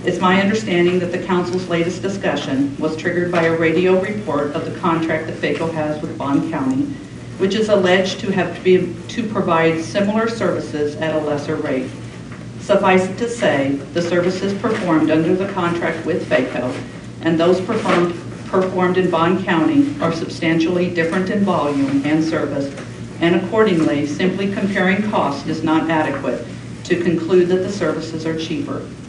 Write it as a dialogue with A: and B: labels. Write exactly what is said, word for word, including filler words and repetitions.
A: It's my understanding that the council's latest discussion was triggered by a radio report of the contract that FACO has with Bond County, which is alleged to have to, be, to provide similar services at a lesser rate. Suffice it to say, the services performed under the contract with FACO and those performed, performed in Bond County are substantially different in volume and service, and accordingly, simply comparing cost is not adequate to conclude that the services are cheaper.